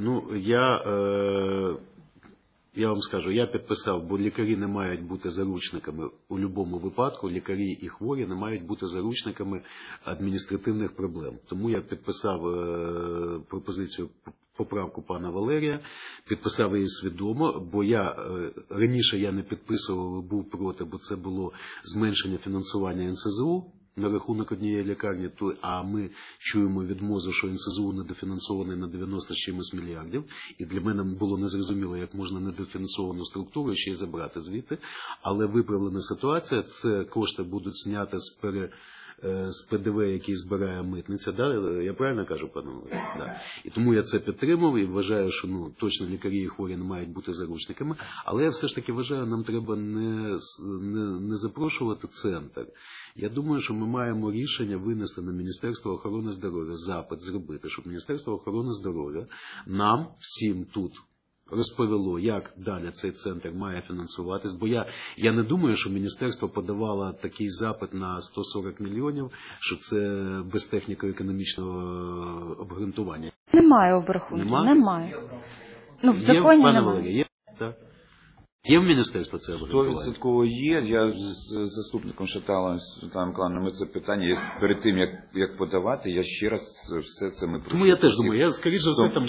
я вам скажу, я підписав, бо лікарі не мають бути заручниками у будь-якому випадку, лікарі і хворі не мають бути заручниками адміністративних проблем. Тому я підписав пропозицію, поправку пана Валерія, підписав її свідомо, бо раніше я не підписував, був проти, бо це було зменшення фінансування НСЗУ на рахунок однієї лікарні, а ми чуємо від МОЗу, що НСЗУ недофінансований на 90 з чимось мільярдів, і для мене було незрозуміло, як можна недофінансовану структуру ще й забрати звідти, але виправлена ситуація, це кошти будуть зняти з ПДВ, який збирає митниця, да? Я правильно кажу, пане Валерій? Да. І тому я це підтримав і вважаю, що точно лікарі і хворі не мають бути заручниками, але я все ж таки вважаю, нам треба не запрошувати центр. Я думаю, що ми маємо рішення винести на Міністерство охорони здоров'я, запит зробити, щоб Міністерство охорони здоров'я нам всім тут розповіло, як далі цей центр має фінансуватись, бо я не думаю, що міністерство подавало такий запит на 140 мільйонів, що це без техніко-економічного обґрунтування. Немає обрахунку, немає. В законі немає. Є, так. Є в міністерстві це обґрунтування? 100% є. Я з заступником Шатала Світланою Миколаївною ми це питання перед тим, як подавати, я ще раз все це ми просив. Тому я теж думаю, я скоріше за все там...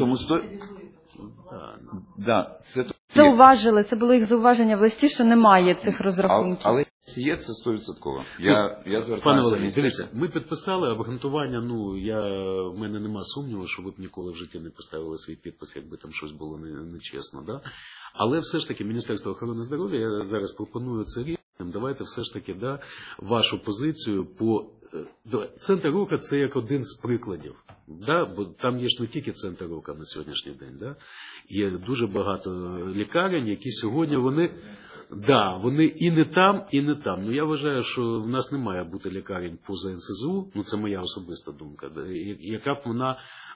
Зауважили, це було їх зауваження в листі, що немає цих розрахунків. Але є це 100%. Я звертаюся. Пане Валерій, дивіться, ми підписали обґрунтування, в мене нема сумніву, що ви б ніколи в житті не поставили свій підпис, якби там щось було нечесно. Да? Але все ж таки Міністерство охорони здоров'я, я зараз пропоную це рішенням, давайте все ж таки вашу позицію по... Центр ока – це як один з прикладів. Да? Бо там є ж не тільки центр ока на сьогоднішній день. Да? Є дуже багато лікарень, які сьогодні вони і не там, і не там. Ну, я вважаю, що в нас не має бути лікарень поза НСЗУ, це моя особиста думка, яка б вона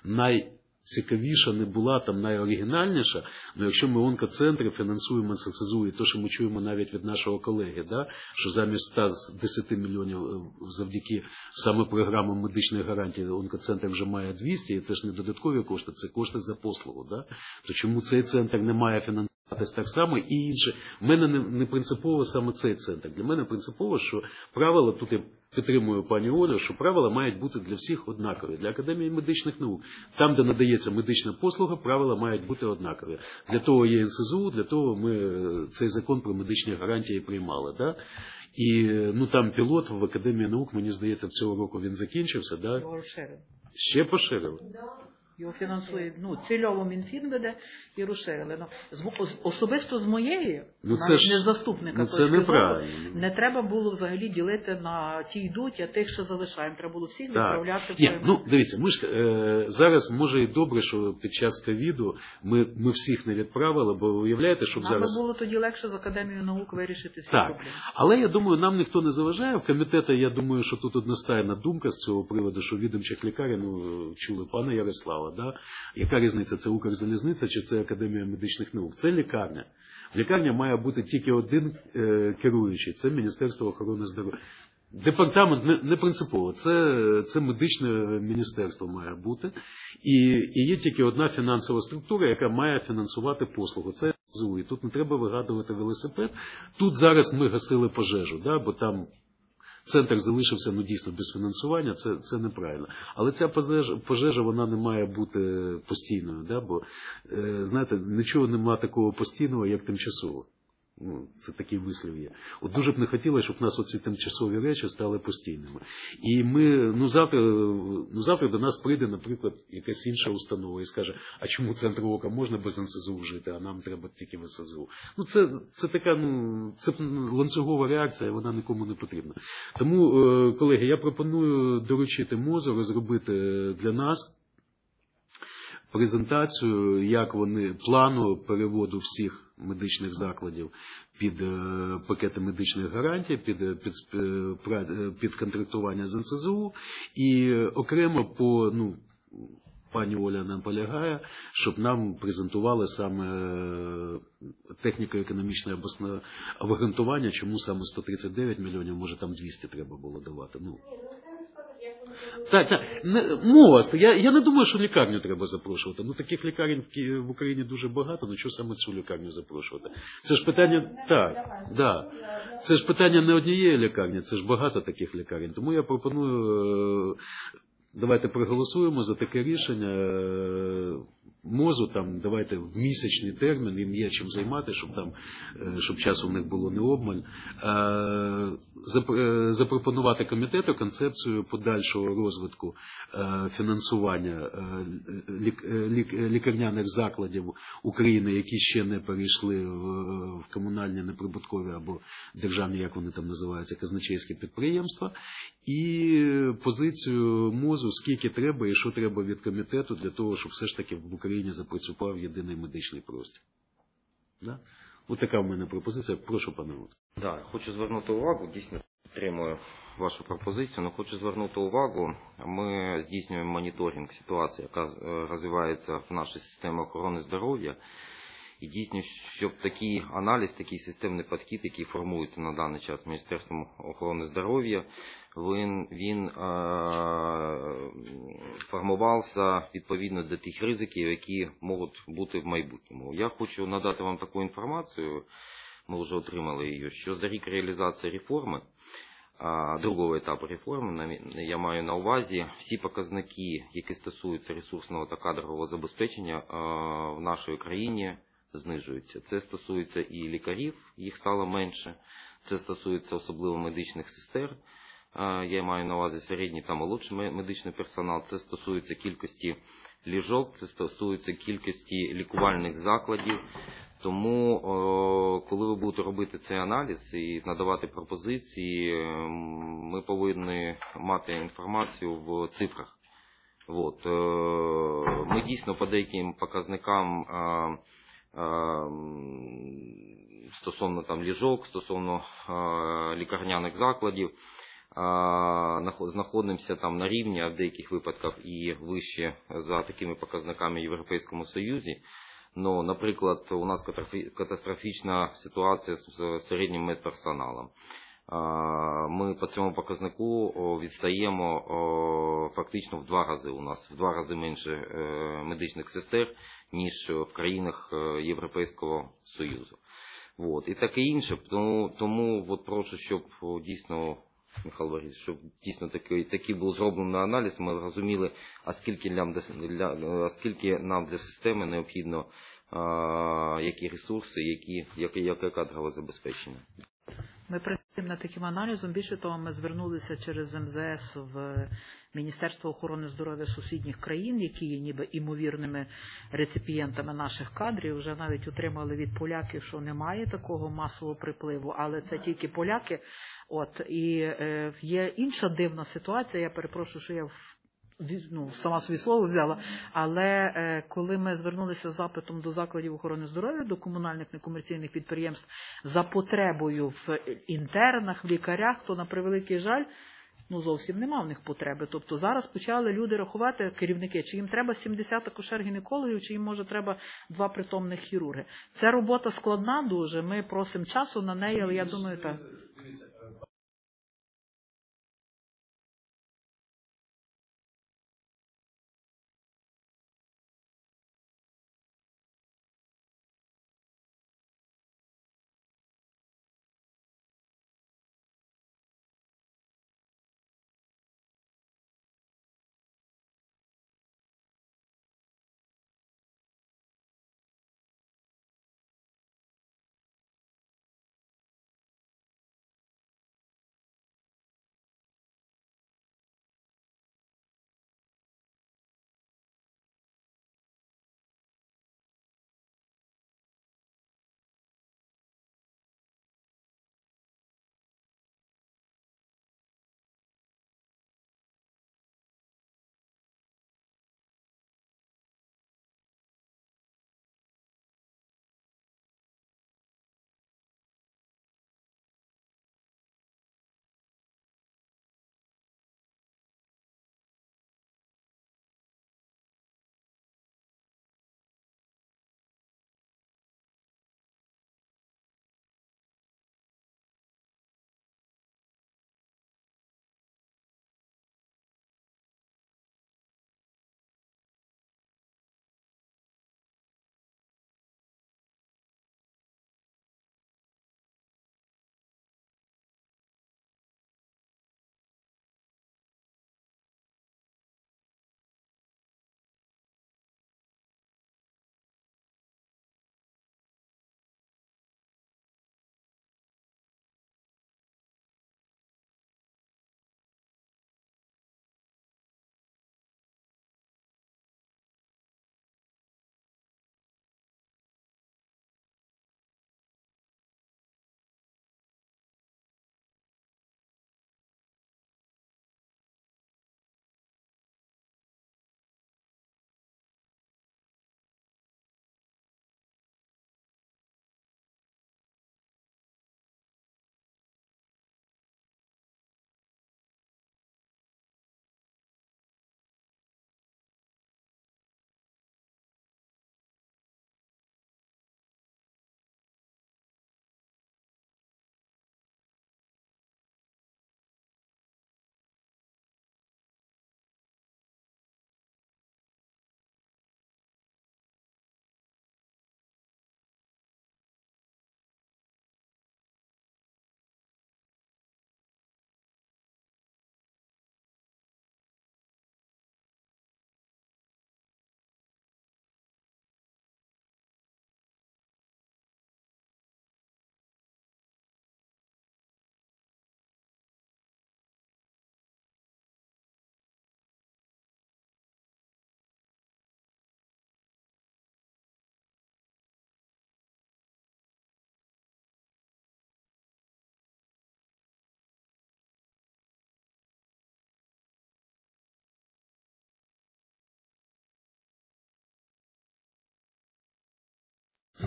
найцікавіша не була, там найоригінальніша, але якщо ми онкоцентри фінансуємо НСЗУ, і то, що ми чуємо навіть від нашого колеги, да, що замість 110 мільйонів завдяки саме програмам медичних гарантій онкоцентр вже має 200, і це ж не додаткові кошти, це кошти за послугу. Да? То чому цей центр не має фінансування? Так само і інше. В мене не принципово саме цей центр. Для мене принципово, що правила, тут я підтримую пані Олю, що правила мають бути для всіх однакові. Для Академії медичних наук. Там, де надається медична послуга, правила мають бути однакові. Для того є НСЗУ, для того ми цей закон про медичні гарантії приймали. Да? І там пілот в Академії наук, мені здається, цього року він закінчився. Да? Його розширили. Ще поширили? Його фінансує, цільово Мінфін веде і розширили. Особисто з моєї, навіть не з заступника точки зору, не треба було взагалі ділити на ті йдуть, а тих, що залишаємо. Треба було всіх відправляти. Дивіться, ми ж зараз, може і добре, що під час ковіду ми всіх не відправили, бо уявляєте, щоб зараз... Нам було тоді легше з Академією наук вирішити всі проблеми. Але я думаю, нам ніхто не заважає. В комітеті, я думаю, що тут одностайна думка з цього приводу, що відомчих лікарень, чули пана Ярослава, да? Яка різниця, це Укрзалізниця чи це Академія медичних наук? Це лікарня. В лікарні має бути тільки один керуючий, це Міністерство охорони здоров'я. Департамент не принципово, це медичне міністерство має бути. І є тільки одна фінансова структура, яка має фінансувати послугу. Це НСЗУ. І тут не треба вигадувати велосипед. Тут зараз ми гасили пожежу, да? Бо там центр залишився, дійсно, без фінансування, це неправильно. Але ця пожежа, вона не має бути постійною, да? Бо, знаєте, нічого немає такого постійного, як тимчасово. Це такий вислів є. От дуже б не хотілося, щоб в нас оці тимчасові речі стали постійними. І ми, завтра до нас прийде, наприклад, якась інша установа і скаже, а чому центр ока можна без НСЗУ жити, а нам треба тільки в НСЗУ. Це така, це ланцюгова реакція, вона нікому не потрібна. Тому, колеги, я пропоную доручити МОЗу розробити для нас презентацію, як вони, плану переводу всіх медичних закладів під пакети медичних гарантій, під контрактування з НСЗУ і окремо пані Оля наполягає, щоб нам презентували саме техніко-економічне обґрунтування, чому саме 139 мільйонів, може там 200 треба було давати. Так. Мова. Я не думаю, що лікарню треба запрошувати. Таких лікарень в Україні дуже багато, чого саме цю лікарню запрошувати? Це ж питання, це ж питання не однієї лікарні, це ж багато таких лікарень. Тому я пропоную, давайте проголосуємо за таке рішення. МОЗу, давайте в місячний термін, їм є чим займати, щоб часу в них було не обмаль, запропонувати комітету концепцію подальшого розвитку фінансування лікарняних закладів України, які ще не перейшли в комунальні неприбуткові або державні, як вони там називаються, казначейські підприємства, і позицію МОЗу, скільки треба і що треба від комітету для того, щоб все ж таки в Україні запрацював єдиний медичний простір. Да? Ось така в мене пропозиція. Прошу, пане Олександре. Хочу звернути увагу, дійсно підтримую вашу пропозицію, але хочу звернути увагу, ми здійснюємо моніторинг ситуації, яка розвивається в нашій системі охорони здоров'я, і дійсно, щоб такий аналіз, такий системний підхід, який формується на даний час Міністерством охорони здоров'я, він формувався відповідно до тих ризиків, які можуть бути в майбутньому. Я хочу надати вам таку інформацію, ми вже отримали її, що за рік реалізації реформи, другого етапу реформи, я маю на увазі всі показники, які стосуються ресурсного та кадрового забезпечення в нашій країні, знижуються. Це стосується і лікарів, їх стало менше, це стосується особливо медичних сестер, я маю на увазі середній та молодший медичний персонал, це стосується кількості ліжок, це стосується кількості лікувальних закладів. Тому, коли ви будете робити цей аналіз і надавати пропозиції, ми повинні мати інформацію в цифрах. От. Ми дійсно по деяким показникам стосовно там ліжок, стосовно лікарняних закладів, знаходимося там на рівні, а в деяких випадках і вище за такими показниками в Європейському Союзі. Ну, наприклад, у нас катастрофічна ситуація з середнім медперсоналом. Ми по цьому показнику відстаємо фактично в 2 рази. У нас в 2 рази менше медичних сестер, ніж в країнах Європейського Союзу. От. І таке інше. Тому от прошу, щоб дійсно, Михайло Борисович, щоб дійсно такий був зроблений аналіз, ми розуміли, а скільки нам для системи необхідно, які ресурси, яке кадрове забезпечення. Ми працюємо над таким аналізом. Більше того, ми звернулися через МЗС в Міністерство охорони здоров'я сусідніх країн, які є ніби імовірними реципієнтами наших кадрів. Вже навіть отримали від поляків, що немає такого масового припливу, але це тільки поляки. От, і є інша дивна ситуація, я перепрошую, що я сама собі слово взяла, але коли ми звернулися з запитом до закладів охорони здоров'я, до комунальних некомерційних підприємств за потребою в інтернах, в лікарях, то на превеликий жаль, зовсім нема в них потреби. Тобто зараз почали люди рахувати, керівники, чи їм треба 70 акушер-гінекологів, чи їм може треба 2 притомних хірурги. Це робота складна дуже, ми просимо часу на неї, але я думаю, так.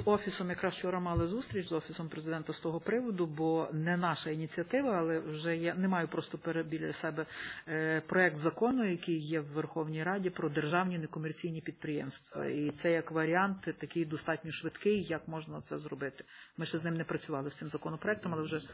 Офісом якраз вчора мали зустріч з Офісом президента з того приводу, бо не наша ініціатива, але вже я не маю просто біля себе проект закону, який є в Верховній Раді про державні некомерційні підприємства. І це як варіант такий достатньо швидкий, як можна це зробити. Ми ще з ним не працювали, з цим законопроектом, але вже...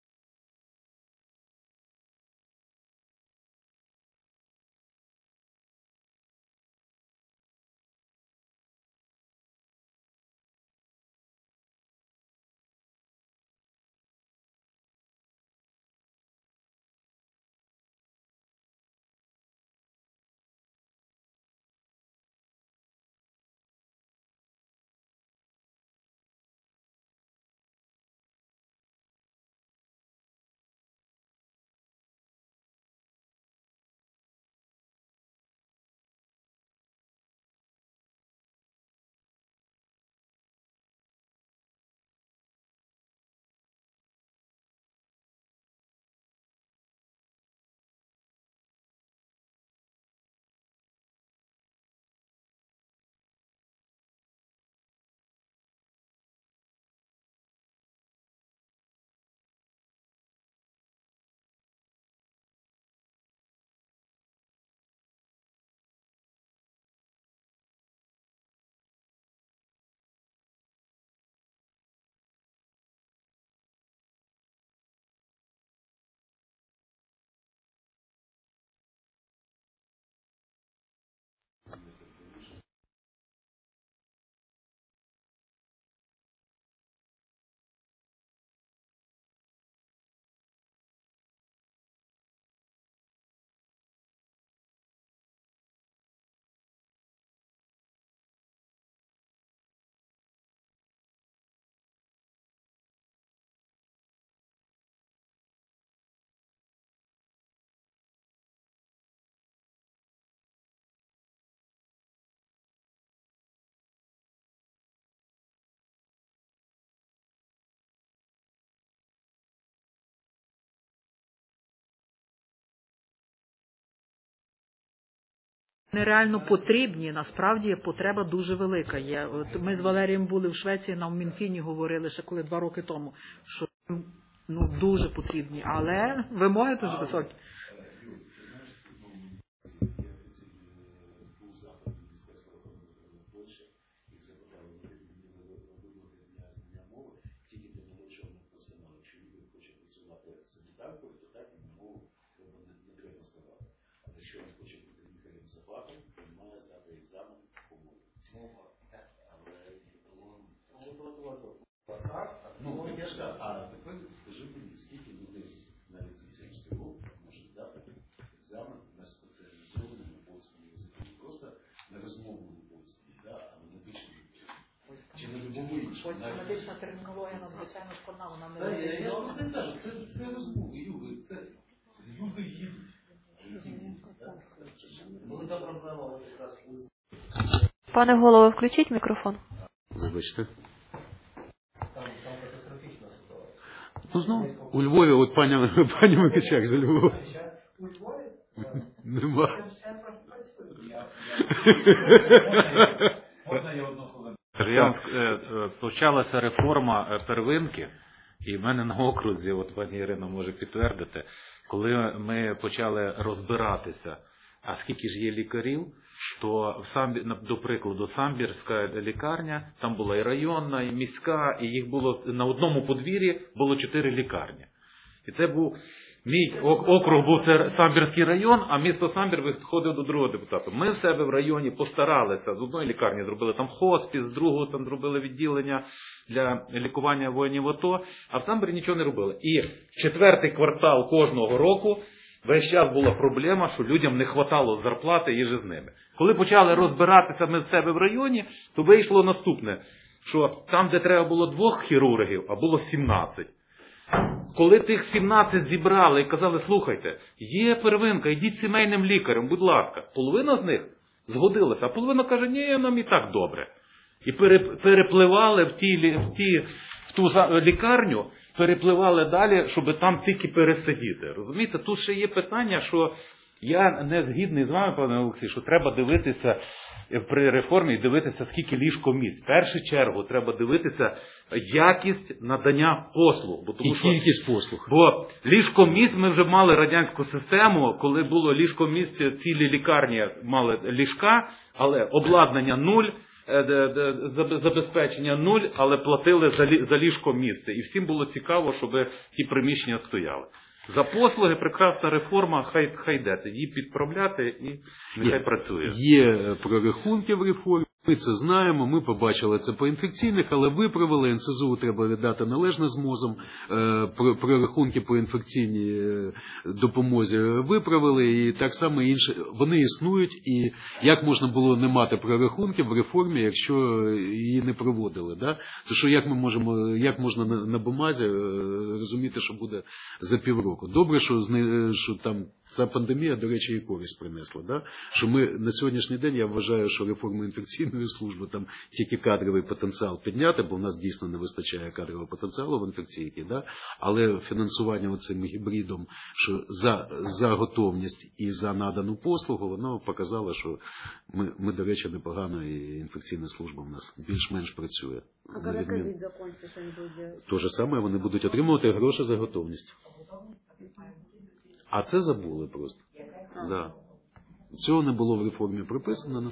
Нереально потрібні, насправді потреба дуже велика є. От ми з Валерієм були в Швеції, нам в Мінфіні говорили ще коли 2 роки тому, що дуже потрібні, але вимоги дуже високі. А тепер скажи мені, скільки людей на ліцензійський рік може здати екзамен на спеціалізованому польському язикі, просто на розмовному польському, а на медичному. Чи на любому іншому. Польська медична термінологія надзвичайно складна, вона не знає. Я про це кажу, це розмови, це люди їдуть. Велика проблема якраз. Пане голово, включіть мікрофон. Вибачте. Ну, знову, у Львові, от пані Микичак з Львова. У Львові? Нема. Почалася реформа первинки, і в мене на окрузі, от пані Ірина може підтвердити, коли ми почали розбиратися, а скільки ж є лікарів, то, до прикладу, Самбірська лікарня, там була і районна, і міська, і їх було на одному подвір'ї було 4 лікарні. І це був, мій округ був це Самбірський район, а місто Самбір виходив до другого депутата. Ми в себе в районі постаралися, з одної лікарні зробили там хоспіс, з другого там зробили відділення для лікування воїнів АТО, а в Самбірі нічого не робили. І 4-й квартал кожного року весь час була проблема, що людям не хватало зарплати їжі з ними. Коли почали розбиратися ми в себе в районі, то вийшло наступне, що там, де треба було 2 хірургів, а було 17. Коли тих 17 зібрали і казали, слухайте, є первинка, йдіть сімейним лікарем, будь ласка. Половина з них згодилася, а половина каже, ні, нам і так добре. І перепливали в ту лікарню, перепливали далі, щоб там тільки пересидіти. Розумієте, тут ще є питання, що Я не згідний з вами, пане Олексій, що треба дивитися при реформі, дивитися, скільки ліжкомісць. В першу чергу треба дивитися якість надання послуг. Бо, тому, і кількість послуг. Бо ліжкомісць, ми вже мали радянську систему, коли було ліжкомісць, цілі лікарні мали ліжка, але обладнання нуль, забезпечення нуль, але платили за ліжкомісце. І всім було цікаво, щоб ті приміщення стояли. За послуги прекрасна реформа, хай йде, її підправляти і нехай працює. Є прорахунки в реформі, ми це знаємо, ми побачили це по інфекційних, але виправили, НСЗУ треба віддати належне з МОЗом, прорахунки по інфекційній допомозі виправили, і так само інші, вони існують, і як можна було не мати прорахунки в реформі, якщо її не проводили, да? То що як можна на бумазі розуміти, що буде за півроку? Добре, що там ця пандемія, до речі, і користь принесла. Да? Що ми на сьогоднішній день, я вважаю, що реформу інфекційної служби, там тільки кадровий потенціал підняти, бо в нас дійсно не вистачає кадрового потенціалу в інфекційці, да? Але фінансування оцим гібридом, що за готовність і за надану послугу, воно показало, що ми, до речі, непогано, і інфекційна служба в нас більш-менш працює. А коли ковід закінчиться, що вони будуть робити? То же саме, вони будуть отримувати гроші за готовність. А це забули просто. Да. Цього не було в реформі прописано.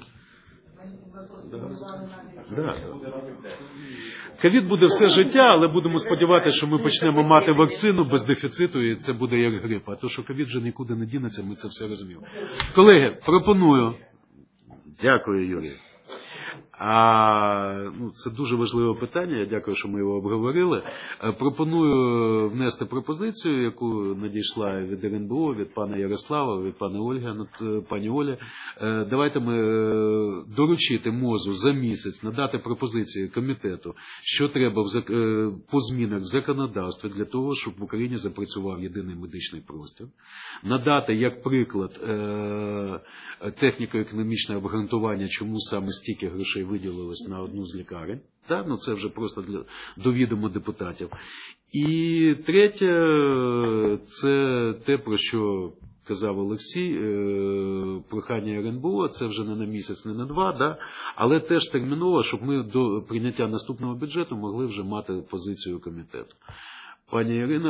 Да. Ковід буде все життя, але будемо сподіватися, що ми почнемо мати вакцину без дефіциту, і це буде як грип. А то, що ковід вже нікуди не дінеться, ми це все розуміємо. Колеги, пропоную. Дякую, Юрій. Це дуже важливе питання, я дякую, що ми його обговорили. Пропоную внести пропозицію, яку надійшла від РНБО, від пана Ярослава, від пані Олі. Давайте ми доручити МОЗу за місяць надати пропозиції комітету, що треба по змінах в законодавстві для того, щоб в Україні запрацював єдиний медичний простір. Надати, як приклад, техніко-економічне обґрунтування, чому саме стільки грошей виділилось на одну з лікарень. Це вже просто до відома депутатів. І третє, це те, про що казав Олексій, прохання РНБО, це вже не на місяць, не на два, але теж терміново, щоб ми до прийняття наступного бюджету могли вже мати позицію комітету. Пані Ірина,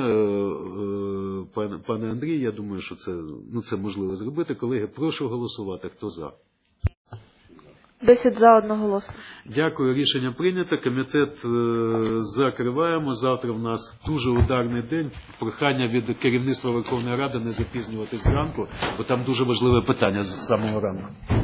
пане Андрій, я думаю, що це можливо зробити. Колеги, прошу голосувати. Хто за? 10 за, одноголосно. Дякую, рішення прийнято. Комітет закриваємо. Завтра в нас дуже ударний день. Прохання від керівництва Верховної Ради не запізнюватись зранку, бо там дуже важливе питання з самого ранку.